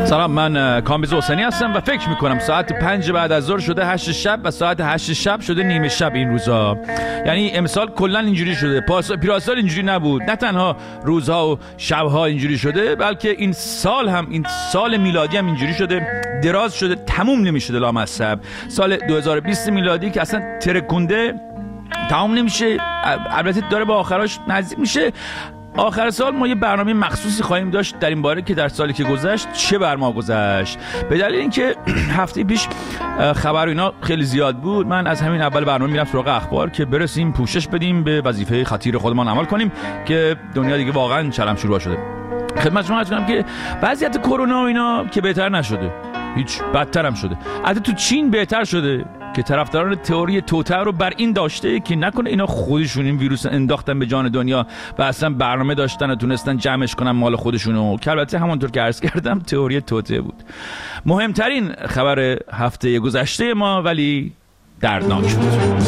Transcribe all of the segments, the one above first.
سلام، من کامبیز حسینی هستم و فکر میکنم ساعت 5 بعد از ظهر شده 8 شب و ساعت 8 شب شده نیمه شب این روزا. یعنی امسال کلا اینجوری شده، پیراسال اینجوری نبود. نه تنها روزها و شبها اینجوری شده، بلکه این سال هم، این سال میلادی هم اینجوری شده، دراز شده، تموم نمیشه لامصب. سال 2020 میلادی که اصلا ترکونده، تمام نمیشه، البته داره با آخراش نزدیک میشه. آخر سال ما یه برنامه مخصوصی خواهیم داشت در این باره که در سالی که گذشت چه بر ما گذشت. به دلیل اینکه هفته پیش خبر و اینا خیلی زیاد بود، من از همین اول برنامه میرم سراغ اخبار که برسیم پوشش بدیم، به وظیفه خطیر خودمان عمل کنیم که دنیا دیگه واقعا چلم شروع شده. خدمت شما عرض کنم که وضعیت کرونا و اینا که بهتر نشده، هیچ بدتر هم شده. البته تو چین بهتر شده که طرفداران تئوری توته رو بر این داشته که نکنه اینا خودشون این ویروس انداختن به جان دنیا و اصلا برنامه داشتن و تونستن جمعش کنن مال خودشونو، که البته همونطور که عرض کردم تئوری توته بود. مهمترین خبر هفته گذشته ما ولی دردناک شد.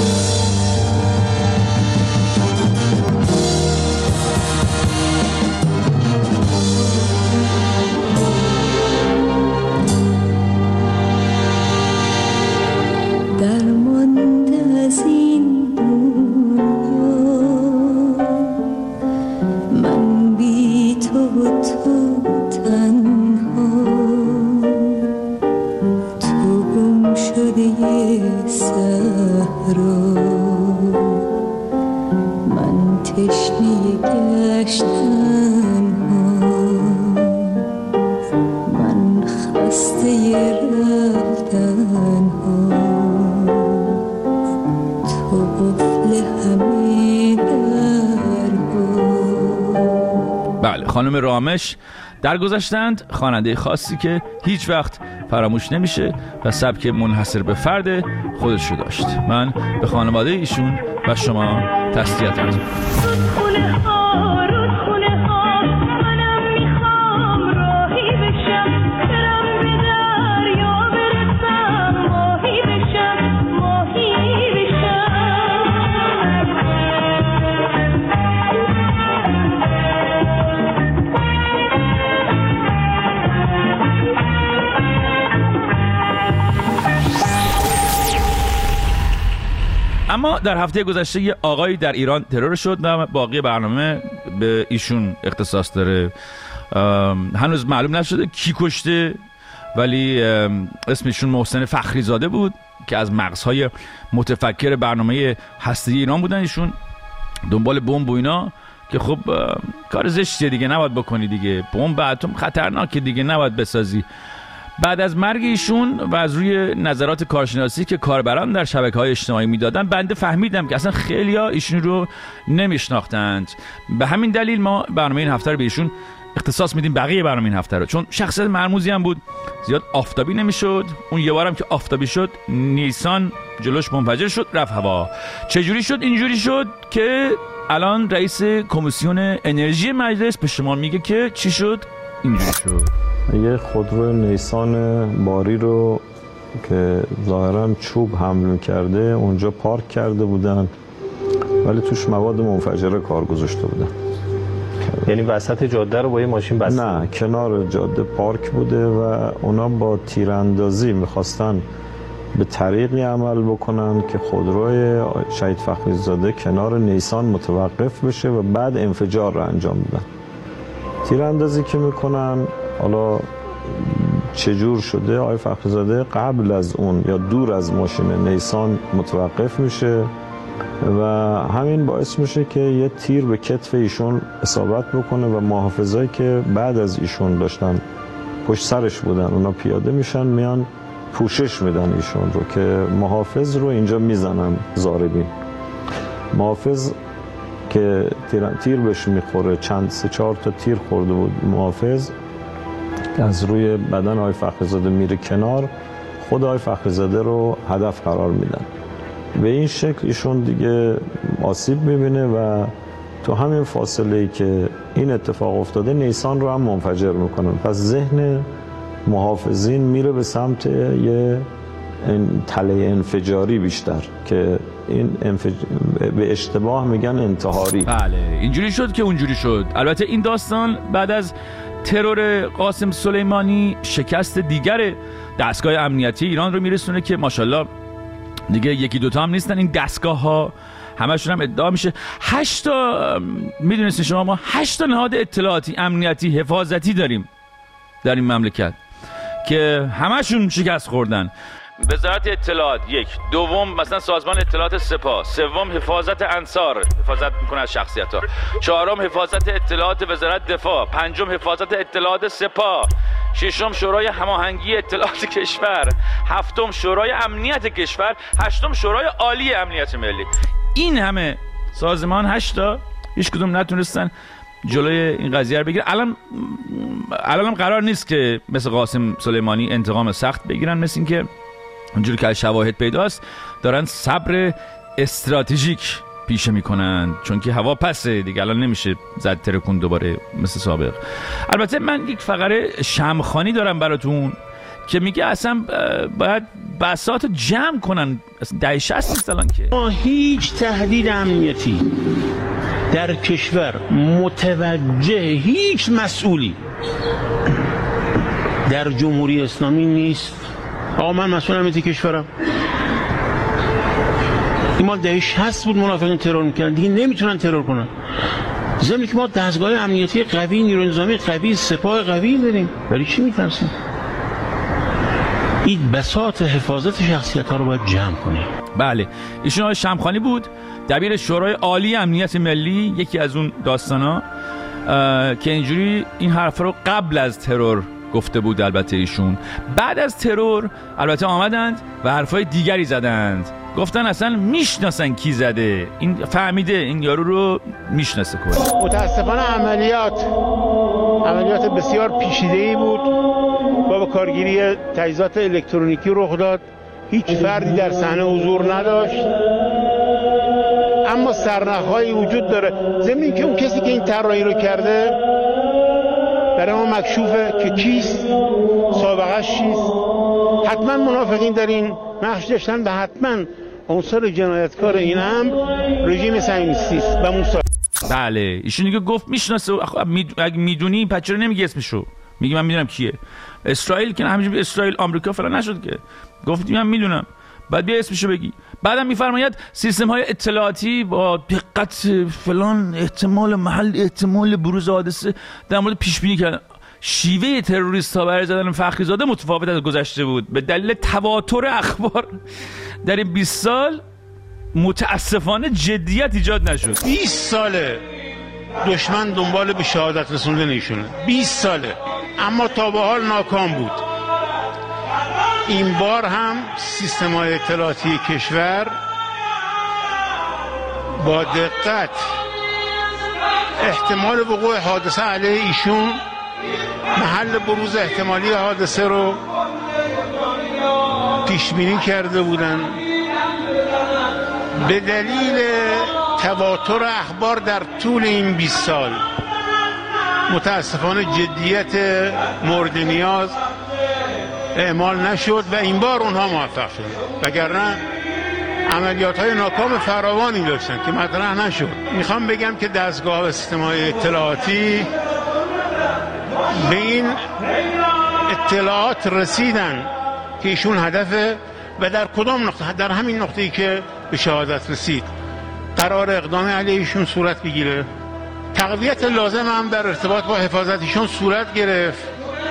بله، خانم رامش درگذشتند، خواننده خاصی که هیچ وقت فراموش نمیشه و سبک منحصر به فرد خودش رو داشت. من به خانواده ایشون و شما تسلیت عرض می‌کنم. اما در هفته گذشته یه آقایی در ایران ترور شد و باقی برنامه به ایشون اختصاص داره. هنوز معلوم نشده کی کشته، ولی اسمشون محسن فخری زاده بود که از مغزهای متفکر برنامه هسته‌ای ایران بودن. ایشون دنبال بمب و اینا که خب کار زشتیه دیگه، نباید بکنی دیگه، بمب اتم خطرناکه دیگه، نباید بسازی. بعد از مرگ ایشون و از روی نظرات کارشناسی که کاربران در شبکه‌های اجتماعی میدادن، بنده فهمیدم که اصلا خیلیا ایشون رو نمیشناختند. به همین دلیل ما برنامه این هفته رو به ایشون اختصاص میدیم، بقیه برنامه این هفته رو، چون شخصیت مرموزی هم بود، زیاد آفتابی نمیشد. اون یه بارم که آفتابی شد نیسان جلوش منفجر شد، رفت هوا. چجوری شد اینجوری شد که الان رئیس کمیسیون انرژی مجلس به شما میگه که چی شد اینجوری شد. یه خودرو نیسان باری رو که ظاهراً چوب حمل کرده اونجا پارک کرده بودن، ولی توش مواد منفجره کار گذاشته بودن. یعنی وسط جاده رو با یه ماشین بسته؟ نه، کنار جاده پارک بوده و اونا با تیراندازی میخواستن به طریقی عمل بکنن که خودروی شهید فخری زاده کنار نیسان متوقف بشه و بعد انفجار رو انجام بدن. تیراندازی که میکنن، حالا چجور شده، آقای فخریزاده قبل از اون یا دور از ماشین نیسان متوقف میشه و همین باعث میشه که یه تیر به کتف ایشون اصابت بکنه و محافظایی که بعد از ایشون داشتن پشت سرش بودن اونا پیاده میشن، میان پوشش میدن ایشون رو که محافظ رو اینجا میزنن. ضاربین محافظ که تیر بهش میخوره، سه چهار تا تیر خورده بود محافظ، از روی بدن آقای فخریزاده میره کنار، خود آقای فخریزاده رو هدف قرار میدن. به این شکل ایشون دیگه آسیب میبینه و تو همین فاصله‌ای که این اتفاق افتاده نیسان رو هم منفجر میکنن. پس ذهن محافظین میره به سمت یه تله انفجاری بیشتر که این به اشتباه میگن انتحاری. بله اینجوری شد که اونجوری شد. البته این داستان بعد از ترور قاسم سلیمانی شکست دیگر دستگاه امنیتی ایران رو میرسونه که ماشاءالله دیگه یکی دوتا هم نیستن این دستگاه ها، همشون هم ادعا میشه 8 تا، میدونستین شما ما 8 تا نهاد اطلاعاتی امنیتی حفاظتی داریم در این مملکت که همشون شکست خوردن. وزارت اطلاعات یک، دوم مثلا سازمان اطلاعات سپاه، سوم حفاظت انصار حفاظت میکنه از شخصیت ها، چهارم حفاظت اطلاعات وزارت دفاع، پنجم حفاظت اطلاعات سپاه، ششم شورای هماهنگی اطلاعات کشور، هفتم شورای امنیت کشور، هشتم شورای عالی امنیت ملی. این همه سازمان 8 تا هیچ کدوم نتونستن جلوی این قضیه رو بگیرن. الان قرار نیست که مثل قاسم سلیمانی انتقام سخت بگیرن، مثل این که اونجوری که از شواهد پیداست دارن صبر استراتژیک پیشه میکنن، چون که هوا پسه دیگه، الان نمیشه زد ترکون دوباره مثل سابق. البته من یک فقره شمخانی دارم براتون که میگه اصلا باید بساط جمع کنن، اصلا 10-60 نیست الان که هیچ تهدید امنیتی در کشور متوجه هیچ مسئولی در جمهوری اسلامی نیست. آقا من مسئول امنیتی کشورم، این مال دهه 60 بود منافقین ترور میکردن، دیگه نمیتونن ترور کنن. ضمن که ما دستگاه امنیتی قوی، نیروی نظامی قوی، سپاه قوی داریم، برای چی میترسیم؟ این بساط حفاظت شخصیت ها رو باید جمع کنیم. بله ایشون آقای شمخانی بود، دبیر شورای عالی امنیت ملی، یکی از اون داستانا که اینجوری این حرف رو قبل از ترور گفته بود. البته ایشون بعد از ترور البته آمدند و حرفای دیگری زدند، گفتن اصلا میشناسن کی زده، این فهمیده این یارو رو میشناسه کلا. متاسفانه عملیات بسیار پیچیده‌ای بود و با کارگیری تجهیزات الکترونیکی رخ داد. هیچ فردی در صحنه حضور نداشت، اما سرنخ‌هایی وجود داره. ضمن اینکه اون کسی که این طراحی رو کرده برای ما مکشوفه که کیست، سابقه‌اش چیست. حتما منافقین در این نقش داشتن و حتما عنصر جنایتکار این امر رژیم صهیونیستی است و موساد. بله ایشون دیگه گفت میشناسه، اگه میدونی بچه رو نمیگی اسمشو، میگی من میدونم کیه. اسرائیل که همینجوری اسرائیل آمریکا فلان نشد که، گفتی من میدونم، بعد بیا اسمشو بگی. بعدم میفرماید سیستم های اطلاعاتی با دقت فلان احتمال محل احتمال بروز حادثه در مورد پیش بینی کردن. شیوه تروریست ها برای زدن فخری زاده متفاوت از گذشته بود به دلیل تواتر اخبار در این 20 سال. متاسفانه جدیت ایجاد نشد. 20 ساله دشمن دنبال به شهادت رسوندن ایشونه، 20 ساله، اما تا به حال ناکام بود. این بار هم سیستم‌های اطلاعاتی کشور با دقت احتمال وقوع حادثه علیه ایشون، محل بروز احتمالی حادثه رو پیش بینی کرده بودن. به دلیل تواتر اخبار در طول این 20 سال متاسفانه جدیت مورد نیاز اعمال نشد و این بار اونها موفق شدن، وگرنه عملیات‌های ناکام فراوانی داشتن که مطرح نشد. میخوام بگم که دستگاه و سیستم‌های اطلاعاتی به این اطلاعات رسیدن که ایشون هدفه و در کدام نقطه، در همین نقطه‌ای که به شهادت رسید قرار اقدام علیه ایشون صورت بگیره. تقویت لازم هم در ارتباط با حفاظت ایشون صورت گرفت،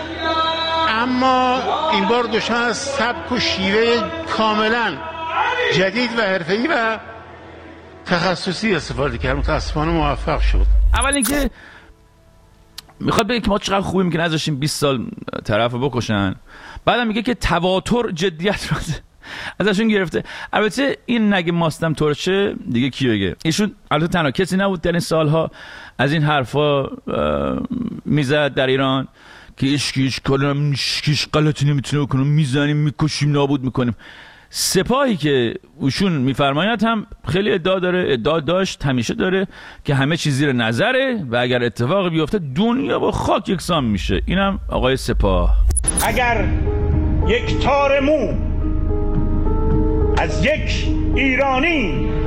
اما این بار دشمن از سبک و شیوه کاملا جدید و حرفه‌ای و تخصصی استفاده کرد. متاسفانه موفق شد. اول اینکه میخواد بگه که ما چقدر خوبی میگه نذاشیم 20 سال طرف بکشن، بعدم میگه که تواتر جدیت رو ازشون گرفته. البته این نگه ماستم ترشه دیگه کی بگه؟ ایشون البته تنها کسی نبود در این سالها از این حرفا میزد در ایران که هیچ غلطی نمیتونه بکنه، میزنیم میکشیم نابود میکنیم. سپاهی که اوشون میفرماید هم خیلی ادعا داشت، همیشه داره که همه چیز زیر نظره و اگر اتفاقی بیفته دنیا با خاک یکسان میشه. اینم آقای سپاه. اگر یک تار مو از یک ایرانی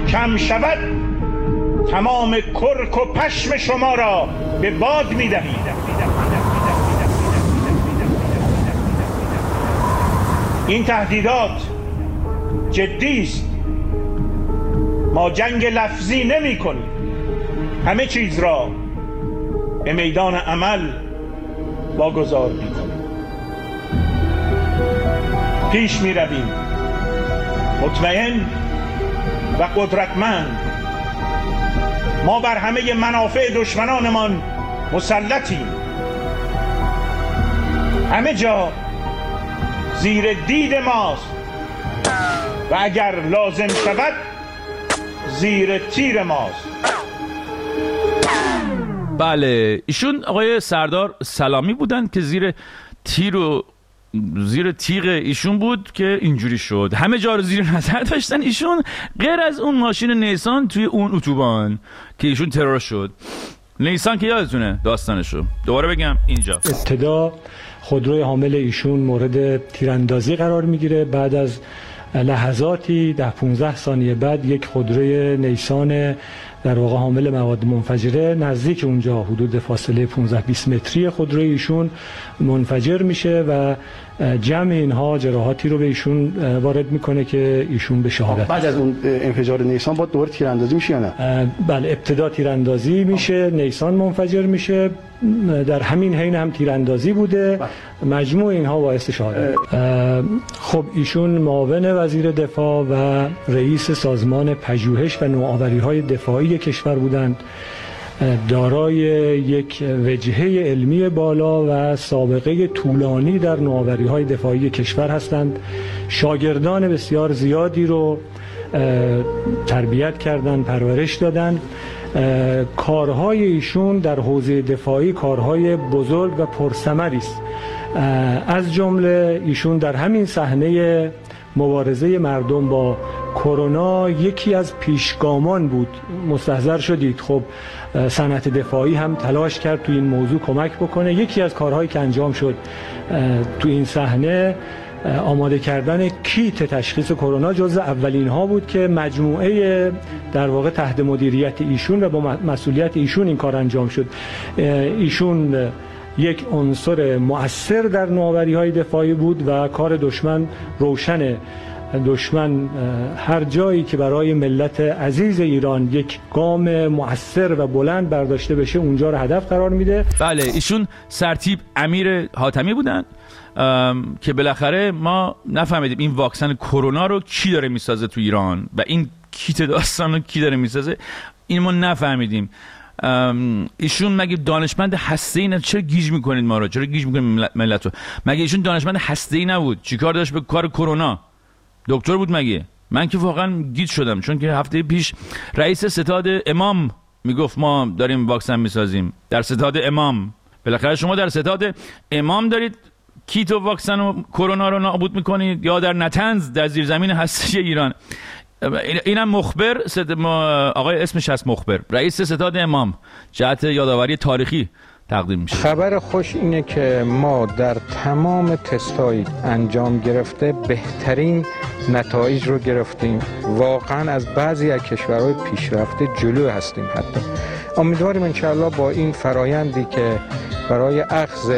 کم شود تمام کرک و پشم شما را به باد می‌دهید. این تهدیدات جدی است. ما جنگ لفظی نمی‌کنیم، همه چیز را به میدان عمل واگذار می‌کنیم. پیش می‌رویم مطمئن و قدرتمند. ما بر همه منافع دشمنانمان مسلطیم. همه جا زیر دید ماست و اگر لازم شود زیر تیر ماست. بله، ایشون آقای سردار سلامی بودن که زیر تیغ ایشون بود که اینجوری شد. همه جا رو زیر نظر داشتن ایشون، غیر از اون ماشین نیسان توی اون اتوبان که ایشون ترور شد. نیسان که یادتونه داستانشو، دوباره بگم اینجا. ابتدا خودروی حامل ایشون مورد تیراندازی قرار میگیره. بعد از لحظاتی 10-15 ثانیه بعد یک خودروی نیسان در واقع حامل مواد منفجره نزدیک اونجا، حدود فاصله 15-20 متری، خودروی ایشون منفجر میشه و جمع اینها جراحاتی رو به ایشون وارد میکنه که ایشون به شهادت. بعد از اون انفجار نیسان با دوباره تیراندازی میشه یا نه؟ بله، ابتدا تیراندازی میشه، نیسان منفجر میشه، در همین حین هم تیراندازی بوده. مجموع اینها باعث شهادت. خب ایشون معاون وزیر دفاع و رئیس سازمان پژوهش و نوآوری‌های دفاعی کشور بودند. دارای یک وجهه علمی بالا و سابقه طولانی در نوآوری‌های دفاعی کشور هستند. شاگردان بسیار زیادی رو تربیت کردند، پرورش دادند. کارهای ایشون در حوزه دفاعی کارهای بزرگ و پرثمری است. از جمله ایشون در همین صحنه مبارزه مردم با کرونا یکی از پیشگامان بود. مستحضر شدید خب صنعت دفاعی هم تلاش کرد تو این موضوع کمک بکنه. یکی از کارهایی که انجام شد تو این صحنه آماده کردن کیت تشخیص کرونا جزو اولین ها بود که مجموعه در واقع تحت مدیریت ایشون و با مسئولیت ایشون این کار انجام شد. ایشون یک عنصر مؤثر در نوآوری‌های دفاعی بود و کار دشمن روشنه. دشمن هر جایی که برای ملت عزیز ایران یک گام مؤثر و بلند برداشته بشه اونجا رو هدف قرار میده. بله، ایشون سرتیپ امیر حاتمی بودن که بالاخره ما نفهمیدیم این واکسن کرونا رو کی داره میسازه تو ایران و این کیت داستان رو کی داره میسازه، این ما نفهمیدیم. ایشون مگه دانشمند هسته‌ای نه؟ چرا گیج میکنید ما رو؟ چرا گیج میکنید ملت رو؟ مگه ایشون دانشمند هسته‌ای نبود؟ چیکار داشت به کار کرونا؟ دکتر بود مگه؟ من که واقعا گیج شدم، چون که هفته پیش رئیس ستاد امام میگفت ما داریم واکسن میسازیم. در ستاد امام، بالاخره شما در ستاد امام دارید کیت و واکسن و کرونا رو نابود میکنید، یا در نتنز در زیرزمین هستی ایران؟ اینم مخبر آقای اسمش هست مخبر، رئیس ستاد امام، جهت یادآوری تاریخی تقدیم میشه. خبر خوش اینه که ما در تمام تستایی انجام گرفته بهترین نتایج رو گرفتیم. واقعا از بعضی از کشورهای پیشرفته جلو هستیم. حتی امیدواریم انشاءالله با این فرایندی که برای اخذ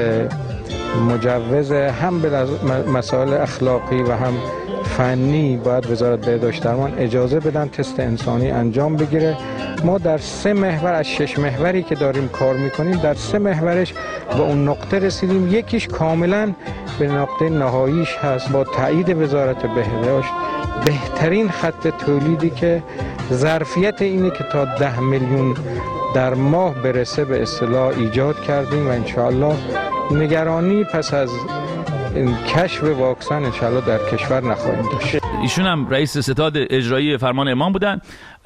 مجوز هم به مسائل اخلاقی و هم فنی باید وزارت بهداشت درمان اجازه بدن تست انسانی انجام بگیره. ما در 3 محور از 6 محوری که داریم کار میکنیم در 3 محورش به اون نقطه رسیدیم. یکیش کاملا به نقطه نهاییش هست با تایید وزارت بهداشت. بهترین خط تولیدی که ظرفیت اینه که تا 10 میلیون در ماه برسه به اصطلاح ایجاد کردیم و انشاءالله نگرانی پس از کشف واکسن انشاءالله در کشور نخواهیم داشت. ایشون هم رئیس ستاد اجرایی فرمان امام بودن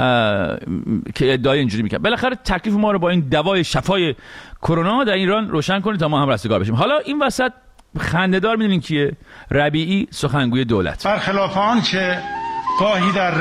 که ادعای اینجوری میکنن. بالاخره تکلیف ما رو با این دوای شفای کرونا در ایران روشن کنید تا ما هم رستگار بشیم. حالا این وسط خنده‌دار میدونین کیه؟ ربیعی، سخنگوی دولت. برخلاف آنچه گاهی در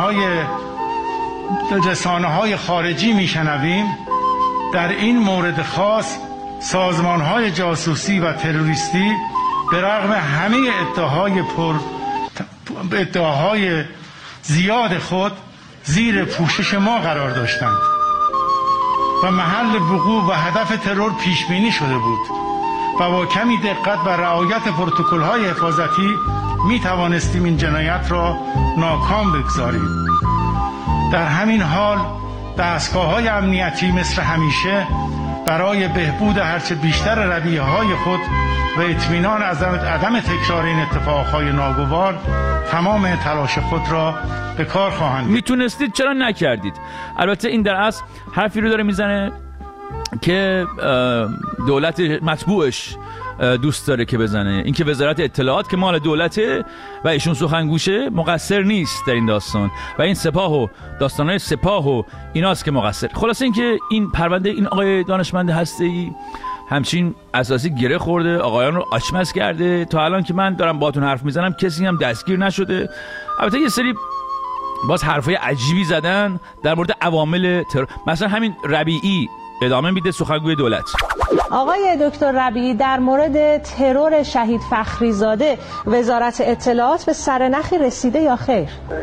رسانه‌های خارجی میشنویم، در این مورد خاص سازمان‌های جاسوسی و تروریستی به رغم همه ادعاهای زیاد خود زیر پوشش ما قرار داشتند و محل وقوع و هدف ترور پیش بینی شده بود و با کمی دقت و رعایت پروتکل‌های حفاظتی می توانستیم این جنایت را ناکام بگذاریم. در همین حال دستگاه‌های امنیتی مثل همیشه برای بهبود هرچه بیشتر رویه‌های خود و اطمینان از عدم تکرار این اتفاقهای ناگوار تمام تلاش خود را به کار خواهند. میتونستید چرا نکردید؟ البته این در اصل حرفی رو داره میزنه که دولت مطبوعش دوست داره که بزنه، اینکه وزارت اطلاعات که مال دولته و ایشون سخنگوشه مقصر نیست در این داستان و این سپاه و داستانهای سپاه و ایناست که مقصر. خلاصه اینکه این پرونده این آقای دانشمند هسته‌ای همچین اساسی گره خورده، آقایان رو آچمز کرده. تا الان که من دارم باهاتون حرف میزنم کسی هم دستگیر نشده. البته یه سری باز حرفای عجیبی زدن در مورد عوامل ترور، مثلا همین ربیعی ادامه میده، سخنگوی دولت. آقای دکتر ربیعی در مورد ترور شهید فخریزاده وزارت اطلاعات به سرنخی رسیده یا خیر؟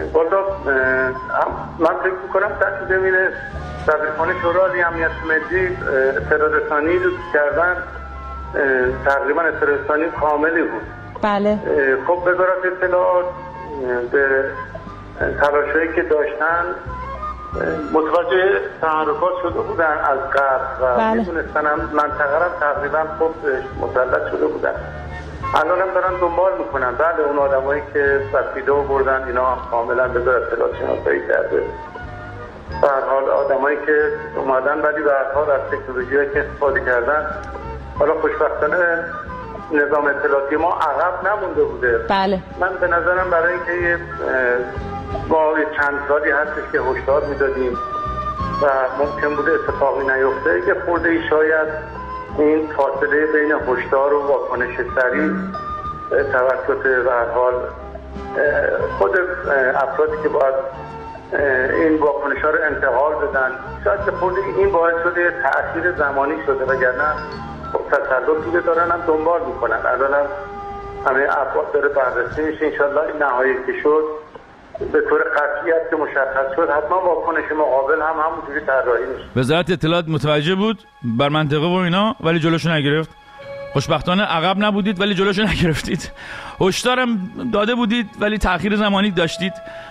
من فکر میکنم دست زمین دبیرخانه شورای امنیت ملی اطلاع رسانی رو کردن، تقریبا اطلاع رسانی کاملی بود. بله. خب وزارت اطلاعات به تلاشایی که داشتن متوجه تحرکات شده بودن از قبل و میدونستن هم منطقه را تقریبا خوب مسلط شده بودن. الان هم دارن دنبال میکنن. بله اون آدمایی که سفیده و بردن اینا کاملا به وزارت اطلاعات شناسایی کرده. به هر حال آدمایی که اومدن ولی به هر حال از تکنولوژی‌هایی که استفاده کردن، حالا خوشبختانه نظام اطلاعاتی ما عقب نمونده بوده. بله. من به نظرم برای اینکه ما چند سالی هستش که هشدار میدادیم و ممکن بوده اتفاقی نیفته، یه خورده ای شاید این فاصله بین هشدار و واکنش سریع توسط به هر حال خود افرادی که باید این واکنش ها رو انتقال بدن، شاید که خورده این باعث شده تأثیر زمانی شده، وگرنه تسلط دیگه دارن هم دنبال میکنن. الان هم همه افراد داره بررسی میشه. انشالله این نهایی که شد به طور قطعیت که مشخص شد حتما واکنش مقابل هم همونجوری طراحی میشه. وزارت اطلاعات متوجه بود بر منطقه و اینا ولی جلوشو نگرفت. خوشبختانه عقب نبودید ولی جلوشو نگرفتید. هشدارم داده بودید ولی تأخیر زمانی داشتید.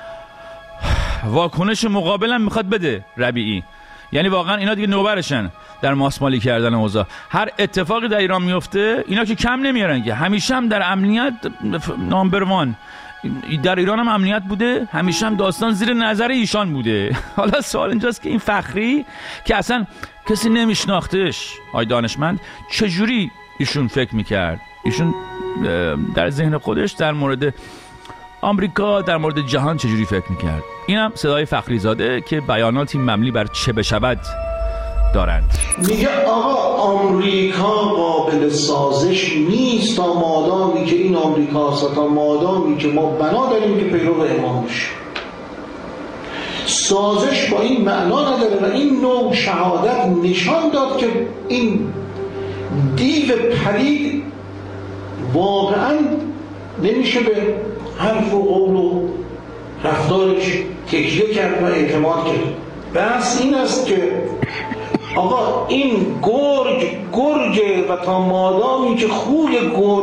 واکنش مقابل هم میخواد بده ربیعی. یعنی واقعا اینا دیگه نوبرشن در ماسمالی کردن اوضاع. هر اتفاقی در ایران میفته اینا که کم نمیارن که، همیشه هم در امنیت نامبر وان در ایران هم امنیت بوده، همیشه هم داستان زیر نظر ایشان بوده. حالا سوال اینجاست که این فخری که اصلا کسی نمیشناختش، آی دانشمند، چجوری ایشون فکر میکرد؟ ایشون در ذهن خودش در مورد آمریکا، در مورد جهان چجوری فکر میکرد؟ اینم صدای فخریزاده که بیاناتی مبنی بر چه بشود دارند. میگه آقا آمریکا قابل سازش نیست تا مادامی که این آمریکاست، تا مادامی که ما بنا داریم که پیرو امام بشیم. سازش با این معنا نداره و این نوع شهادت نشان داد که این دیو پلید واقعا نمیشه به حرف و قول و رفتارش تکیه کرد و اعتماد کرد. بس این است که آقا این گرگه و تا مادامی که خوی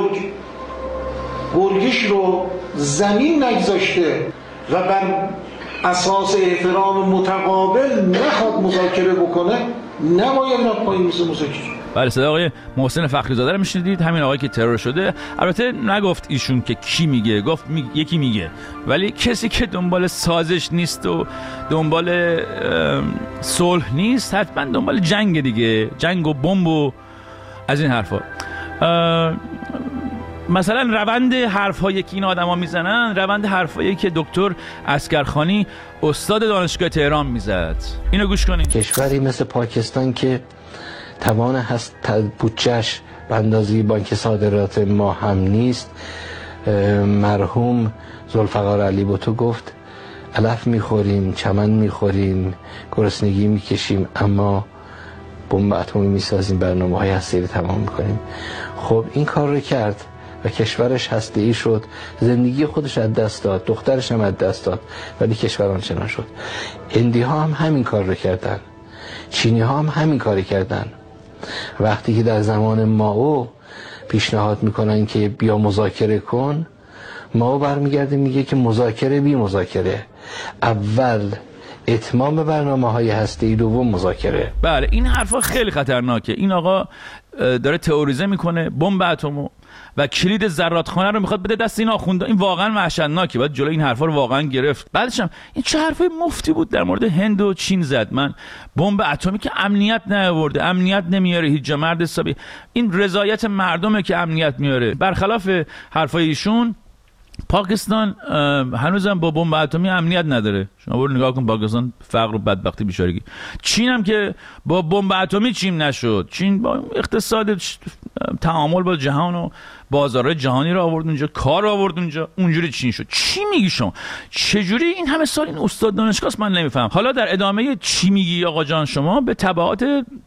گرگش رو زمین نگذاشته و بر اساس احترام متقابل نخواد مذاکره بکنه، نباید رفت پای میز مذاکره. بله، صدا آقای محسن فخریزاده رو میشنیدید، همین آقایی که ترور شده. البته نگفت ایشون که کی میگه، گفت یکی میگه، ولی کسی که دنبال سازش نیست و دنبال صلح نیست حتما دنبال جنگ دیگه، جنگ و بمب و از این حرفا. مثلا روند حرفایی که این آدما میزنن روند حرفایی که دکتر عسگرخانی استاد دانشگاه تهران میزد. اینو گوش کنید. کشوری مثل پاکستان که توان هست بودجه‌اش به اندازه بانک صادرات ما هم نیست، مرحوم ذوالفقار علی بوتو گفت علف میخوریم، چمن میخوریم، گرسنگی میکشیم، اما بمب اتمی میسازیم، برنامه‌های هسته‌ای رو تمام میکنیم. خب این کار رو کرد و کشورش هسته‌ای شد، زندگی خودش از دست داد، دخترش هم از دست داد، ولی کشور آنچنان شد. هندی ها هم همین کار رو کردن، چینی ها هم همین کاری کردن. وقتی که در زمان مائو پیشنهاد میکنن که بیا مذاکره کن، مائو برمیگرده میگه که مذاکره بی مذاکره، اول اتمام برنامه‌های هسته‌ای، دوم مذاکره. بله این حرفا خیلی خطرناکه. این آقا داره تئوریزه میکنه بمب اتمو و کلید زرادخانه رو میخواد بده دست این آخوندا. این واقعا وحشتناکه، باید جلوی این حرفا رو واقعا گرفت. بعدش هم این چه حرفای مفتی بود در مورد هند و چین زد. من بمب اتمی که امنیت نیاورده، امنیت نمیاره هیچ جا، مرد حسابی. این رضایت مردمه که امنیت میاره. برخلاف حرفای ایشون پاکستان هنوزم با بمب اتمی امنیت نداره. شما برو نگاه کن پاکستان فقر و بدبختی بیچارگی. چین هم که با بمب اتمی چین نشد. چین با اقتصاد تعامل با جهان و بازارهای جهانی رو آورد اونجا، کار آورد اونجا، اونجوری چین شد. چی میگی شما؟ چجوری این همه سال این استاد دانشگاه است؟ من نمیفهم. حالا در ادامه چی میگی آقا جان شما به تبعات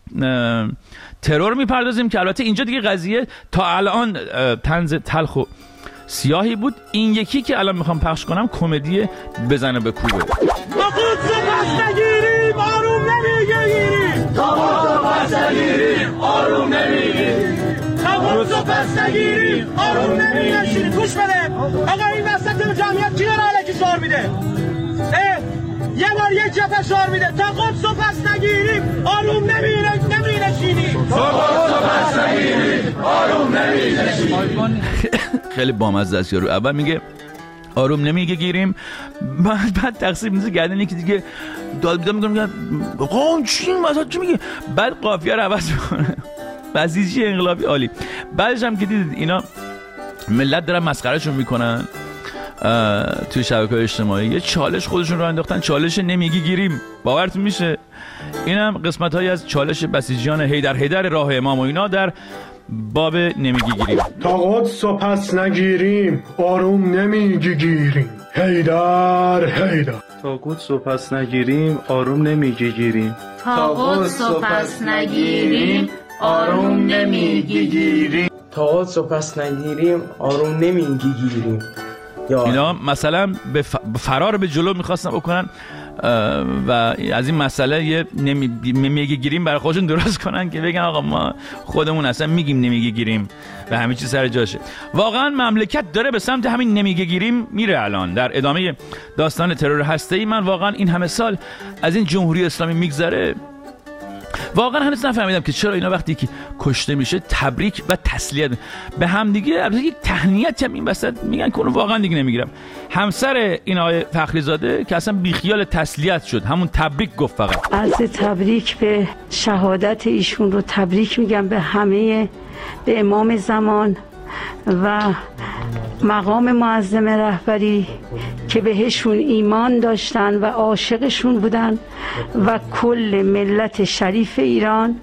ترور میپردازیم که البته اینجا دیگه قضیه تا الان طنز تلخ و سیاهی بود. این یکی که الان میخوام پخش کنم کمدی بزنه به کوبه. تا قدس پس نگیریم آروم نمیگیریم، تا قدس پس نگیریم آروم نمیگیریم، تا قدس پس نگیریم آروم نمیگیریم. گوش بده آقا، این وسط جمعیت کی داره الکی شعار میده؟ یه بار یک جفه شعار میده تا قدس پس نگیریم آروم نمینشینیم، تا قدس پس نگیریم آروم نمینشینیم. خیلی بامزه است. یارو اول میگه آروم نمیگه گیریم، بعد تقسیم میشه گردن یکی دیگه داد بیدار میگه آقا چی مثلا چی میگه، بعد قافیه رو عوض میکنه. بسیجی انقلابی عالی. بعدش هم که دیدید اینا ملت دارن مسخرهشون میکنن توی شبکه‌های اجتماعی، یه چالش خودشون رو انداختن، چالش نمیگی گیریم. باورتون میشه اینم قسمت‌هایی از چالش بسیجیان حیدر راه امام و اینا در باب نمیگی گیریم. تا قدس و پس نگیریم آروم نمیگی گیریم، حیدر. تا قدس و پس نگیریم آروم نمیگی گیریم، تا قدس و پس نگیریم آروم نمیگی گیریم، تا قدس و پس نگیریم آروم نمیگی گیریم. اینا مثلا به فرار به جلو میخواستن بکنن و از این مسئله یه نمیگی گیریم برای خودشون درست کنن که بگن آقا ما خودمون اصلا میگیم نمیگی گیریم و همه چیز سر جاشه. واقعا مملکت داره به سمت همین نمیگی گیریم میره. الان در ادامه داستان ترور هسته‌ای من واقعا این همه سال از این جمهوری اسلامی میگذره، واقعا هنوز نفهمیدم که چرا اینا وقتی که کشته میشه تبریک و تسلیت به هم دیگه، البته یک تهنیت هم این وسط میگن که اونو واقعا دیگه نمیگیرم. همسر این آقای فخریزاده که اصلا بیخیال تسلیت شد، همون تبریک گفت فقط. عرض تبریک به شهادت ایشون رو تبریک میگم به همه، به امام زمان و مقام معظم رهبری که بهشون ایمان داشتن و عاشقشون بودن و کل ملت شریف ایران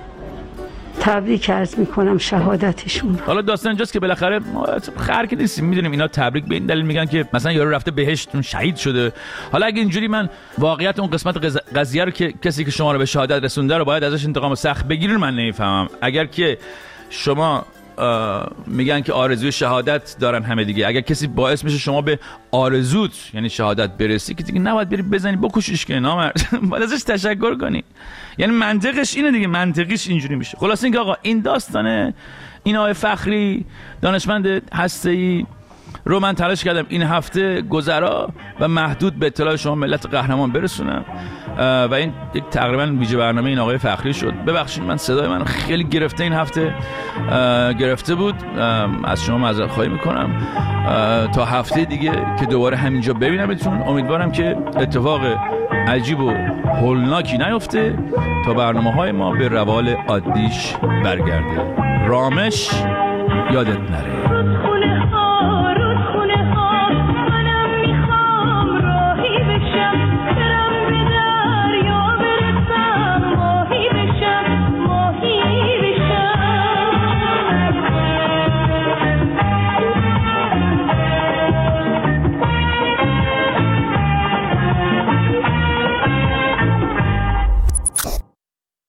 تبریک عرض میکنم شهادتشون. حالا داستان اینجاست که بالاخره خر که نیستیم، میدونیم اینا تبریک به این دلیل میگن که مثلا یارو رفته بهشت شهید شده. حالا اگه اینجوری من واقعیت اون قسمت قضیه رو که کسی که شما رو به شهادت رسونده رو باید ازش انتقام سخت بگیرین من نمیفهمم. اگر که شما میگن که آرزوی شهادت دارن همه دیگه، اگر کسی باعث میشه شما به آرزوت یعنی شهادت برسی که دیگه نباید بری بزنی بکشیش که نامرد، باید ازش تشکر کنی. یعنی منطقش اینه دیگه، منطقیش اینجوری میشه. خلاص اینکه آقا این داستانه این آقای فخری دانشمند هسته‌ای رو من تلاش کردم این هفته گذرا و محدود به اطلاع شما ملت قهرمان برسونم و این یک تقریبا ویژه برنامه این آقای فخری شد. ببخشید من صدای من خیلی گرفته این هفته گرفته بود، از شما معذرت خواهی میکنم. تا هفته دیگه که دوباره همینجا ببینمتون، امیدوارم که اتفاق عجیب و هولناکی نیفته تا برنامه‌های ما به روال عادیش برگرده. رامش یادت نره.